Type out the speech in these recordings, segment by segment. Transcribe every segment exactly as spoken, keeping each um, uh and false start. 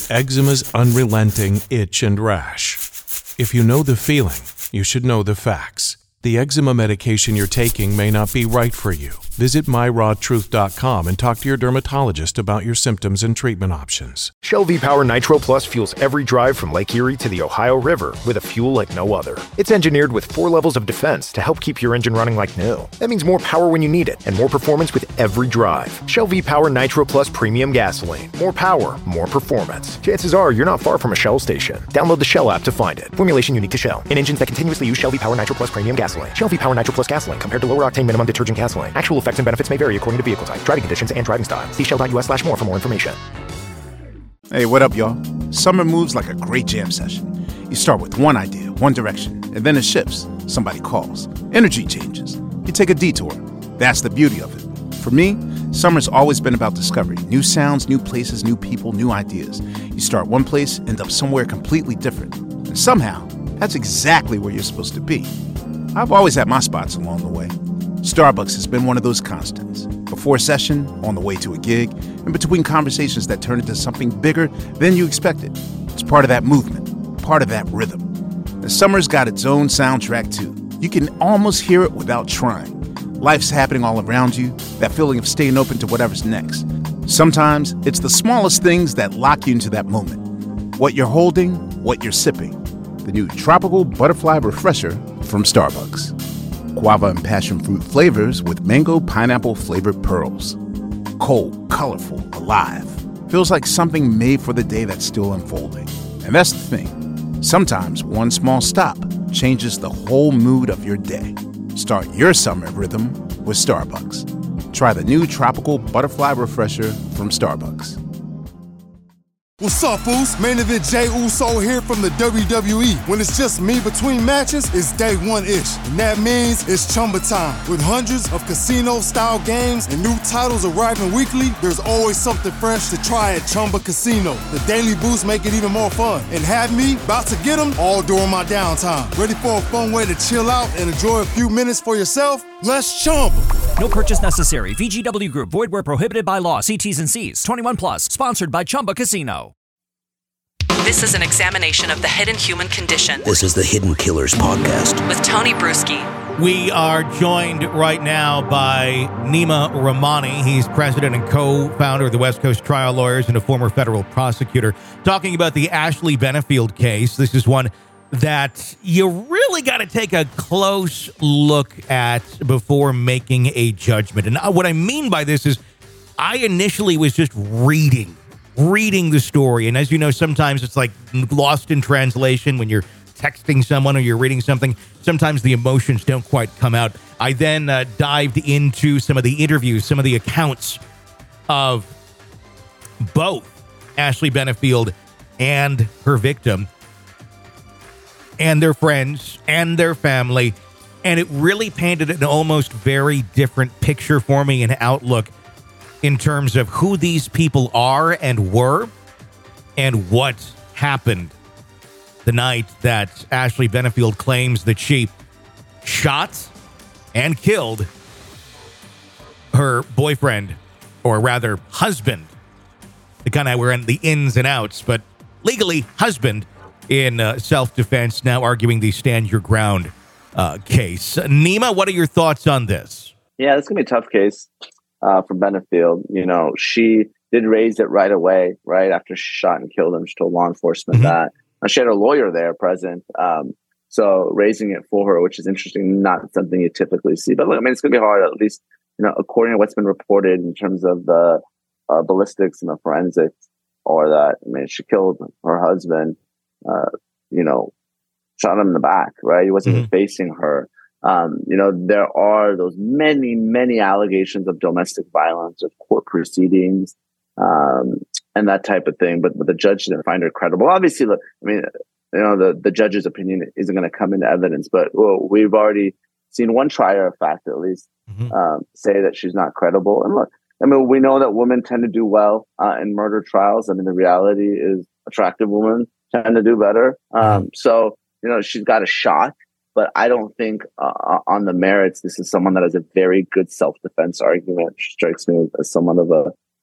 eczema's unrelenting itch and rash. If you know the feeling, you should know the facts. The eczema medication you're taking may not be right for you. Visit my raw truth dot com and talk to your dermatologist about your symptoms and treatment options. Shell V-Power Nitro Plus fuels every drive from Lake Erie to the Ohio River with a fuel like no other. It's engineered with four levels of defense to help keep your engine running like new. That means more power when you need it and more performance with every drive. Shell V-Power Nitro Plus Premium Gasoline. More power, more performance. Chances are you're not far from a Shell station. Download the Shell app to find it. Formulation unique to Shell. In engines that continuously use Shell V-Power Nitro Plus Premium Gasoline. Shell V-Power Nitro Plus Gasoline compared to lower octane minimum detergent gasoline. Actual effects and benefits may vary according to vehicle type, driving conditions, and driving style. See shell.us slash more for more information. Hey, what up, y'all? Summer moves like a great jam session. You start with one idea, one direction, and then it shifts. Somebody calls. Energy changes. You take a detour. That's the beauty of it. For me, summer's always been about discovery. New sounds, new places, new people, new ideas. You start one place, end up somewhere completely different. And somehow, that's exactly where you're supposed to be. I've always had my spots along the way. Starbucks has been one of those constants. Before a session, on the way to a gig, and between conversations that turn into something bigger than you expected. It's part of that movement, part of that rhythm. The summer's got its own soundtrack too. You can almost hear it without trying. Life's happening all around you, that feeling of staying open to whatever's next. Sometimes it's the smallest things that lock you into that moment. What you're holding, what you're sipping. The new Tropical Butterfly Refresher from Starbucks. Guava and passion fruit flavors with mango pineapple flavored pearls. Cold, colorful, alive. Feels like something made for the day that's still unfolding. And that's the thing. Sometimes one small stop changes the whole mood of your day. Start your summer rhythm with Starbucks. Try the new Tropical Butterfly Refresher from Starbucks. What's up, fools? Main event Jey Uso here from the W W E. When it's just me between matches, it's day one-ish. And that means it's Chumba time. With hundreds of casino-style games and new titles arriving weekly, there's always something fresh to try at Chumba Casino. The daily boosts make it even more fun. And have me about to get them all during my downtime. Ready for a fun way to chill out and enjoy a few minutes for yourself? Let's Chumba. No purchase necessary. V G W Group. Void where prohibited by law. See T's and C's. twenty-one plus. Sponsored by Chumba Casino. This is an examination of the hidden human condition. This is the Hidden Killers Podcast. With Tony Bruschi. We are joined right now by Nima Rahmani. He's president and co-founder of the West Coast Trial Lawyers and a former federal prosecutor, talking about the Ashley Benefield case. This is one that you really got to take a close look at before making a judgment. And what I mean by this is I initially was just reading, reading the story. And as you know, sometimes it's like lost in translation when you're texting someone or you're reading something. Sometimes the emotions don't quite come out. I then uh, dived into some of the interviews, some of the accounts of both Ashley Benefield and her victim, and their friends, and their family, and it really painted an almost very different picture for me and outlook in terms of who these people are and were, and what happened the night that Ashley Benefield claims that she shot and killed her boyfriend, or rather husband. The kind of we're in the ins and outs, but legally husband, in uh, self-defense, now arguing the stand your ground uh, case. Nima, what are your thoughts on this? Yeah, this is going to be a tough case uh, for Benefield. You know, she did raise it right away, right after she shot and killed him. She told law enforcement mm-hmm. that. And she had a lawyer there present. Um, so raising it for her, which is interesting, not something you typically see. But look, I mean, it's going to be hard, at least, you know, according to what's been reported in terms of the uh, ballistics and the forensics, or that, I mean, she killed her husband. Uh, you know, shot him in the back, right? He wasn't mm-hmm. even facing her. Um, you know, there are those many, many allegations of domestic violence, of court proceedings, um, and that type of thing. But, but the judge didn't find her credible. Obviously, look, I mean, you know, the, the judge's opinion isn't going to come into evidence, but well, we've already seen one trier of fact, at least, mm-hmm. um, say that she's not credible. And look, I mean, we know that women tend to do well uh, in murder trials. I mean, the reality is attractive women tend to do better. Um, so, you know, she's got a shot, but I don't think uh, on the merits, this is someone that has a very good self-defense argument. She strikes me as somewhat of a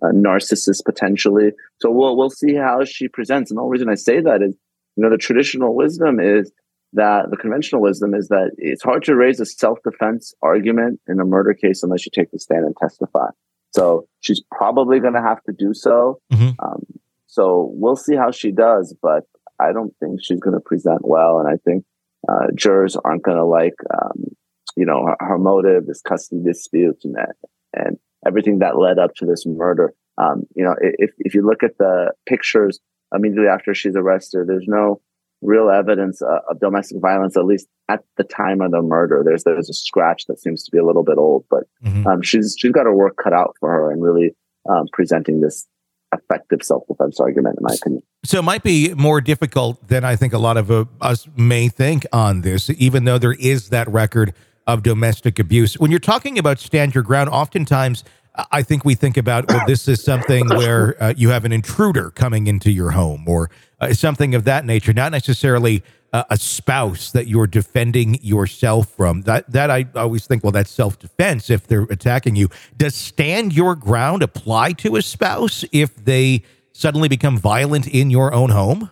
a narcissist potentially. So we'll we'll see how she presents. And the only reason I say that is, you know, the traditional wisdom is that the conventional wisdom is that it's hard to raise a self-defense argument in a murder case unless you take the stand and testify. So she's probably going to have to do so. Mm-hmm. Um, so we'll see how she does, but I don't think she's going to present well. And I think uh, jurors aren't going to like, um, you know, her, her motive, this custody dispute, and, and everything that led up to this murder. Um, you know, if if you look at the pictures immediately after she's arrested, there's no real evidence uh, of domestic violence, at least at the time of the murder. There's there's a scratch that seems to be a little bit old, but mm-hmm. um, she's she's got her work cut out for her and really um, presenting this effective self-defense argument, in my opinion. So it might be more difficult than I think a lot of uh, us may think on this, even though there is that record of domestic abuse. When you're talking about stand your ground, oftentimes I think we think about, well, this is something where uh, you have an intruder coming into your home or uh, something of that nature, not necessarily uh, a spouse that you're defending yourself from. That that I always think, well, that's self-defense if they're attacking you. Does stand your ground apply to a spouse if they suddenly become violent in your own home?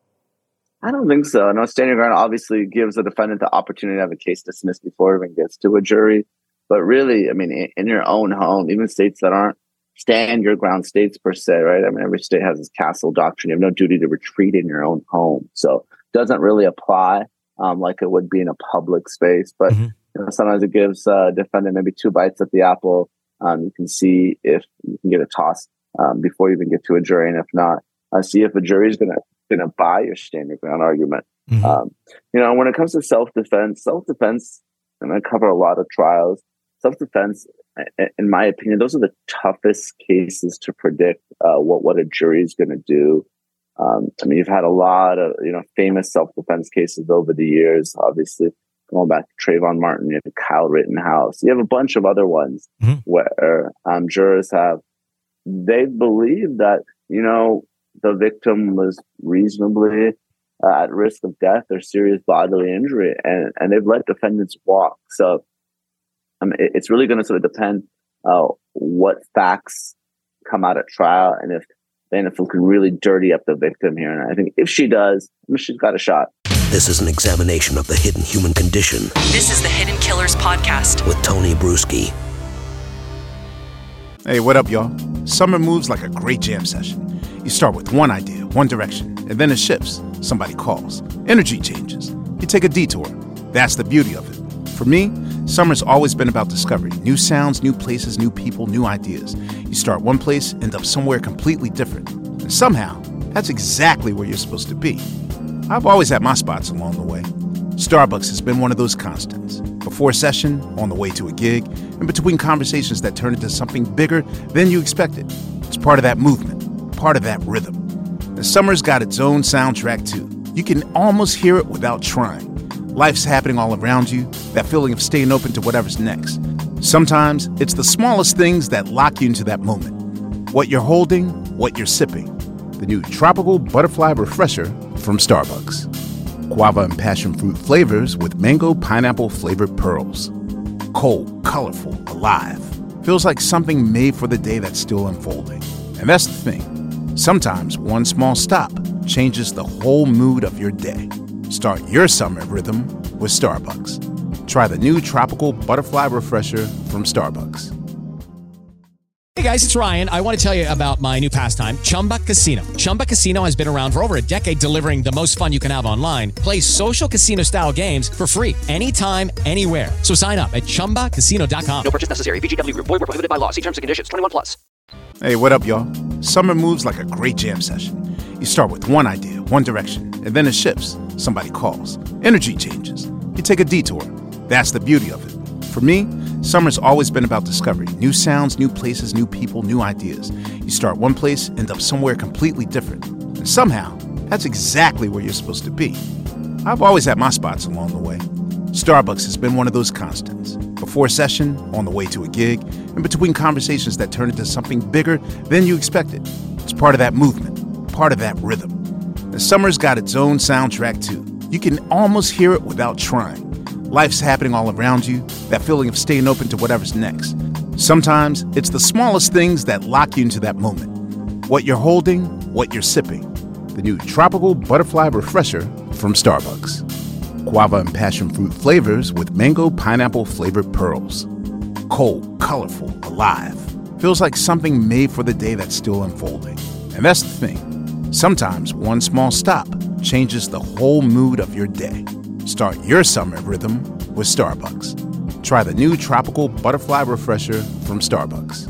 I don't think so. No, stand your ground obviously gives the defendant the opportunity to have a case dismissed before it even gets to a jury. But really, I mean, in, in your own home, even states that aren't stand your ground states per se, right? I mean, every state has this castle doctrine. You have no duty to retreat in your own home. So it doesn't really apply um, like it would be in a public space. But mm-hmm. you know, sometimes it gives a uh, defendant maybe two bites at the apple. Um, you can see if you can get a toss um, before you even get to a jury. And if not, uh, see if a jury is going to going to buy your stand your ground argument. Mm-hmm. Um, you know, when it comes to self-defense, self-defense, and I cover a lot of trials, self-defense, in my opinion, those are the toughest cases to predict uh, what, what a jury is going to do. Um, I mean, you've had a lot of, you know, famous self-defense cases over the years, obviously, going back to Trayvon Martin, you have Kyle Rittenhouse. You have a bunch of other ones mm-hmm. where um, jurors have, they believe that, you know, the victim was reasonably uh, at risk of death or serious bodily injury, and, and they've let defendants walk. So I mean, it, it's really going to sort of depend uh, what facts come out at trial, and if the N F L can really dirty up the victim here. And I think if she does, I mean, she's got a shot. This is an examination of the hidden human condition. This is the Hidden Killers Podcast with Tony Bruschi. Hey, what up, y'all? Summer moves like a great jam session. You start with one idea, one direction, and then it shifts. Somebody calls. Energy changes. You take a detour. That's the beauty of it. For me, summer's always been about discovery. New sounds, new places, new people, new ideas. You start one place, end up somewhere completely different. And somehow, that's exactly where you're supposed to be. I've always had my spots along the way. Starbucks has been one of those constants. Before session, on the way to a gig, and between conversations that turn into something bigger than you expected. It's part of that movement, part of that rhythm. And summer's got its own soundtrack too. You can almost hear it without trying. Life's happening all around you, that feeling of staying open to whatever's next. Sometimes it's the smallest things that lock you into that moment. What you're holding, what you're sipping. The new Tropical Butterfly Refresher from Starbucks. Guava and passion fruit flavors with mango pineapple flavored pearls. Cold, colorful, alive. Feels like something made for the day that's still unfolding. And that's the thing. Sometimes one small stop changes the whole mood of your day. Start your summer rhythm with Starbucks. Try the new Tropical Butterfly Refresher from Starbucks. Hey guys, it's Ryan. I want to tell you about my new pastime, Chumba Casino. Chumba Casino has been around for over a decade, delivering the most fun you can have online. Play social casino-style games for free anytime, anywhere. So sign up at chumba casino dot com. No purchase necessary. V G W Group. Void where prohibited by law. See terms and conditions. twenty-one plus. Hey, what up, y'all? Summer moves like a great jam session. You start with one idea, one direction, and then it shifts. Somebody calls. Energy changes. You take a detour. That's the beauty of it. For me, summer's always been about discovery. New sounds, new places, new people, new ideas. You start one place, end up somewhere completely different. And somehow, that's exactly where you're supposed to be. I've always had my spots along the way. Starbucks has been one of those constants. Before session, on the way to a gig, and between conversations that turn into something bigger than you expected. It's part of that movement, part of that rhythm. And summer's got its own soundtrack too. You can almost hear it without trying. Life's happening all around you, that feeling of staying open to whatever's next. Sometimes it's the smallest things that lock you into that moment. What you're holding, what you're sipping. The new Tropical Butterfly Refresher from Starbucks. Guava and passion fruit flavors with mango pineapple flavored pearls. Cold, colorful, alive. Feels like something made for the day that's still unfolding. And that's the thing. Sometimes one small stop changes the whole mood of your day. Start your summer rhythm with Starbucks. Try the new Tropical Butterfly Refresher from Starbucks.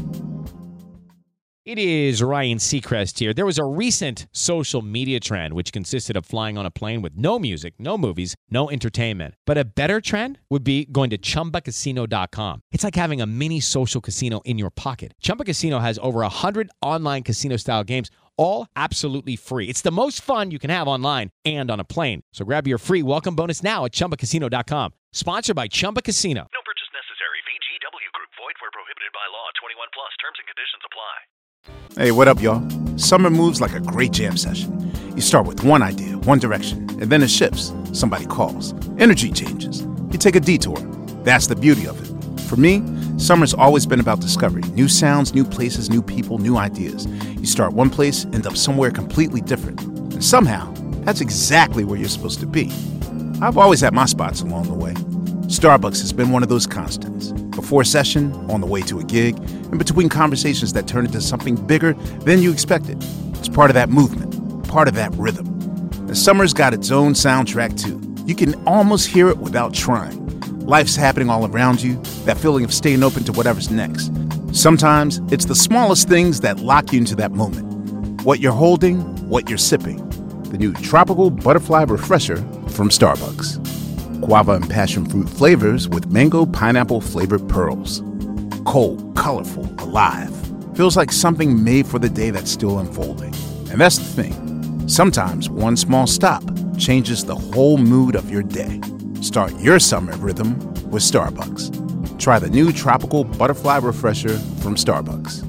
It is Ryan Seacrest here. There was a recent social media trend which consisted of flying on a plane with no music, no movies, no entertainment. But a better trend would be going to Chumba Casino dot com. It's like having a mini social casino in your pocket. Chumba Casino has over one hundred online casino-style games, all absolutely free. It's the most fun you can have online and on a plane. So grab your free welcome bonus now at Chumba Casino dot com. Sponsored by Chumba Casino. No purchase necessary. V G W Group. Void where prohibited by law. twenty-one plus. Terms and conditions apply. Hey, what up, y'all? Summer moves like a great jam session. You start with one idea, one direction, and then it shifts. Somebody calls. Energy changes. You take a detour. That's the beauty of it. For me, summer's always been about discovery. New sounds, new places, new people, new ideas. You start one place, end up somewhere completely different. And somehow, that's exactly where you're supposed to be. I've always had my spots along the way. Starbucks has been one of those constants. Before session, on the way to a gig, and between conversations that turn into something bigger than you expected. It's part of that movement, part of that rhythm. And summer's got its own soundtrack too. You can almost hear it without trying. Life's happening all around you, that feeling of staying open to whatever's next. Sometimes it's the smallest things that lock you into that moment. What you're holding, what you're sipping. The new Tropical Butterfly Refresher from Starbucks. Guava and passion fruit flavors with mango pineapple flavored pearls. Cold, colorful, alive. Feels like something made for the day that's still unfolding. And that's the thing. Sometimes one small stop changes the whole mood of your day. Start your summer rhythm with Starbucks. Try the new Tropical Butterfly Refresher from Starbucks.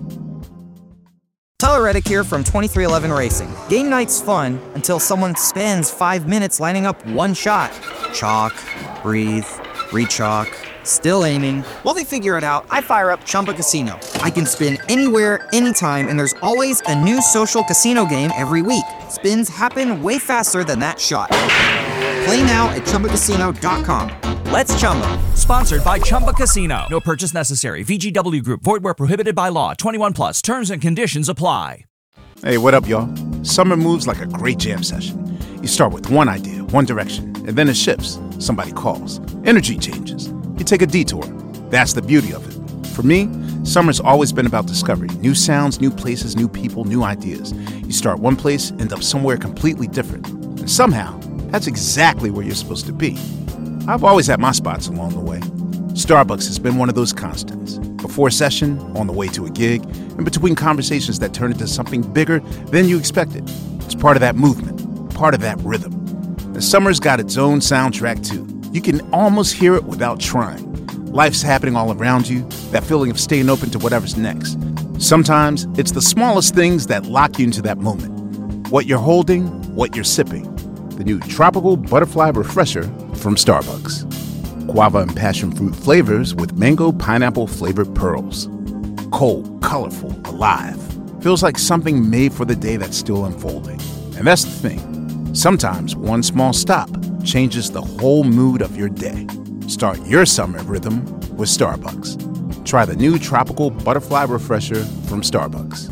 Tyler Reddick here from twenty-three eleven Racing. Game night's fun until someone spends five minutes lining up one shot. Chalk, breathe, re-chalk, still aiming. While they figure it out, I fire up Chumba Casino. I can spin anywhere, anytime, and there's always a new social casino game every week. Spins happen way faster than that shot. Play now at Chumba Casino dot com. Let's Chumba. Sponsored by Chumba Casino. No purchase necessary. V G W Group. Void where prohibited by law. twenty-one plus. Terms and conditions apply. Hey, what up, y'all? Summer moves like a great jam session. You start with one idea, one direction, and then it shifts. Somebody calls. Energy changes. You take a detour. That's the beauty of it. For me, summer's always been about discovery. New sounds, new places, new people, new ideas. You start one place, end up somewhere completely different. And somehow, that's exactly where you're supposed to be. I've always had my spots along the way. Starbucks has been one of those constants. Before session, on the way to a gig, and between conversations that turn into something bigger than you expected. It's part of that movement, part of that rhythm. And summer's got its own soundtrack too. You can almost hear it without trying. Life's happening all around you, that feeling of staying open to whatever's next. Sometimes it's the smallest things that lock you into that moment. What you're holding, what you're sipping. The new Tropical Butterfly Refresher from Starbucks. Guava and passion fruit flavors with mango pineapple flavored pearls. Cold, colorful, alive. Feels like something made for the day that's still unfolding. And that's the thing. Sometimes one small stop changes the whole mood of your day. Start your summer rhythm with Starbucks. Try the new Tropical Butterfly Refresher from Starbucks.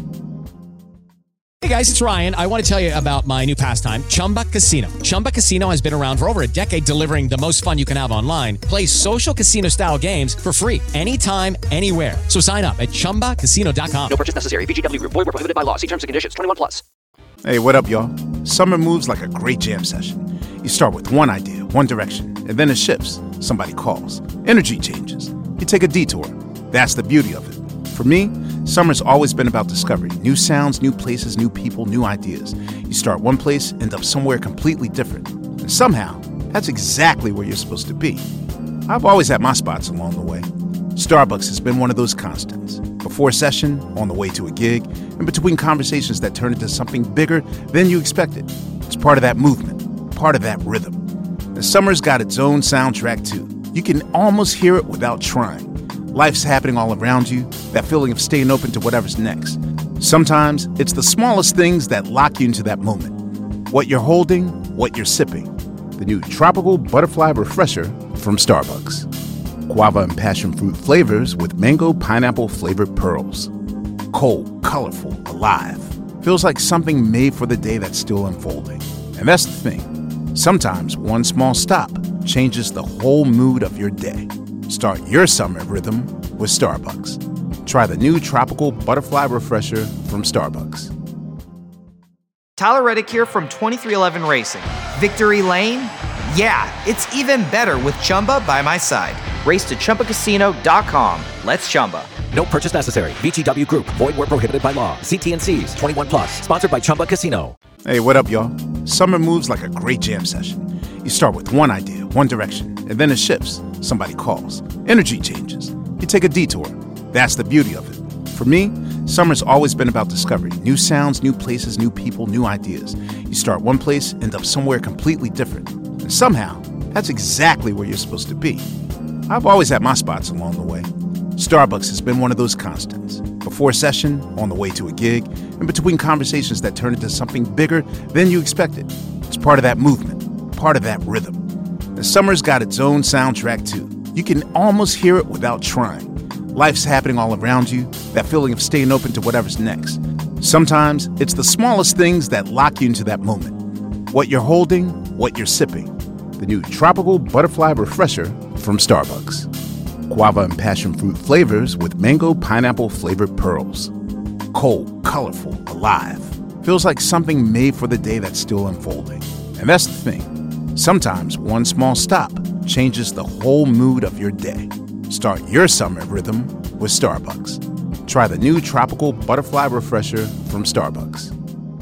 Hey guys, it's Ryan. I want to tell you about my new pastime, Chumba Casino. Chumba Casino has been around for over a decade, delivering the most fun you can have online. Play social casino-style games for free anytime, anywhere. So sign up at Chumba Casino dot com. No purchase necessary. V G W Group. Void where prohibited by law. See terms and conditions. twenty-one plus. Hey, what up, y'all? Summer moves like a great jam session. You start with one idea, one direction, and then it shifts. Somebody calls. Energy changes. You take a detour. That's the beauty of it. For me, summer's always been about discovery. New sounds, new places, new people, new ideas. You start one place, end up somewhere completely different. And somehow, that's exactly where you're supposed to be. I've always had my spots along the way. Starbucks has been one of those constants. Before session, on the way to a gig, and between conversations that turn into something bigger than you expected. It's part of that movement, part of that rhythm. And summer's got its own soundtrack too. You can almost hear it without trying. Life's happening all around you, that feeling of staying open to whatever's next. Sometimes it's the smallest things that lock you into that moment. What you're holding, what you're sipping. The new Tropical Butterfly Refresher from Starbucks. Guava and passion fruit flavors with mango pineapple flavored pearls. Cold, colorful, alive. Feels like something made for the day that's still unfolding. And that's the thing. Sometimes one small stop changes the whole mood of your day. Start your summer rhythm with Starbucks. Try the new Tropical Butterfly Refresher from Starbucks. Tyler Reddick here from twenty-three eleven Racing. Victory Lane? Yeah, it's even better with Chumba by my side. Race to Chumba Casino dot com. Let's Chumba. No purchase necessary. V G W Group. Void where prohibited by law. See T and C's. twenty-one plus. Sponsored by Chumba Casino. Hey, what up, y'all? Summer moves like a great jam session. You start with one idea, one direction, and then it shifts. Somebody calls. Energy changes. You take a detour. That's the beauty of it. For me, summer's always been about discovery. New sounds, new places, new people, new ideas. You start one place, end up somewhere completely different. And somehow, that's exactly where you're supposed to be. I've always had my spots along the way. Starbucks has been one of those constants. Before session, on the way to a gig, and between conversations that turn into something bigger than you expected. It's part of that movement, part of that rhythm. And summer's got its own soundtrack too. You can almost hear it without trying. Life's happening all around you, that feeling of staying open to whatever's next. Sometimes it's the smallest things that lock you into that moment. What you're holding, what you're sipping. The new Tropical Butterfly Refresher from Starbucks. Guava and passion fruit flavors with mango pineapple flavored pearls. Cold, colorful, alive. Feels like something made for the day that's still unfolding. And that's the thing. Sometimes one small stop changes the whole mood of your day. Start your summer rhythm with Starbucks. Try the new Tropical Butterfly Refresher from Starbucks.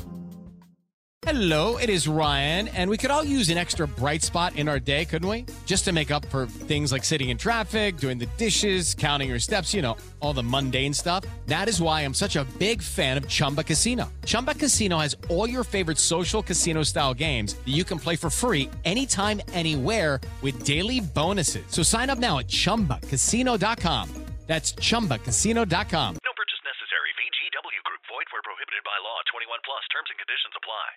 Hello, it is Ryan, and we could all use an extra bright spot in our day, couldn't we? Just to make up for things like sitting in traffic, doing the dishes, counting your steps, you know, all the mundane stuff. That is why I'm such a big fan of Chumba Casino. Chumba Casino has all your favorite social casino-style games that you can play for free anytime, anywhere with daily bonuses. So sign up now at Chumba Casino dot com. That's Chumba Casino dot com. No purchase necessary. V G W Group. Void where prohibited by law. twenty-one plus. Terms and conditions apply.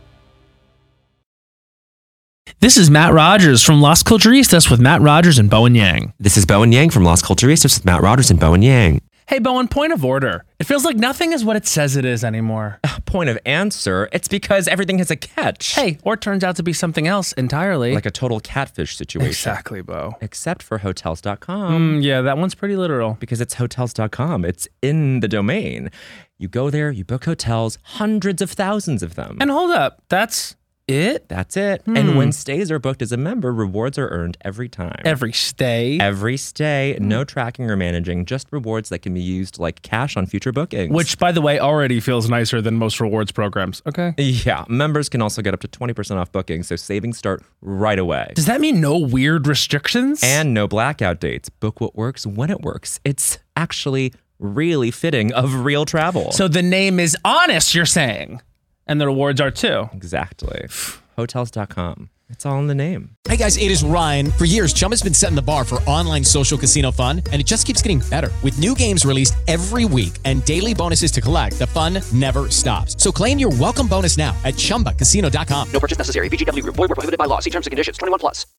This is Matt Rogers from Las Culturistas with Matt Rogers and Bowen Yang. This is Bowen Yang from Las Culturistas with Matt Rogers and Bowen Yang. Hey, Bowen, point of order. It feels like nothing is what it says it is anymore. Uh, point of answer. It's because everything has a catch. Hey, or it turns out to be something else entirely. Like a total catfish situation. Exactly, Bo. Except for Hotels dot com. Mm, yeah, that one's pretty literal. Because it's Hotels dot com. It's in the domain. You go there, you book hotels, hundreds of thousands of them. And hold up, that's... it? That's it. Hmm. And when stays are booked as a member, rewards are earned every time. Every stay? Every stay. No tracking or managing, just rewards that can be used like cash on future bookings. Which, by the way, already feels nicer than most rewards programs. Okay. Yeah. Members can also get up to twenty percent off bookings, so savings start right away. Does that mean no weird restrictions? And no blackout dates. Book what works when it works. It's actually really fitting of real travel. So the name is honest, you're saying? And the rewards are too. Exactly. Hotels dot com. It's all in the name. Hey guys, it is Ryan. For years, Chumba's been setting the bar for online social casino fun, and it just keeps getting better. With new games released every week and daily bonuses to collect, the fun never stops. So claim your welcome bonus now at Chumba Casino dot com. No purchase necessary. V G W Group. Void where prohibited by law. See terms and conditions. twenty-one plus.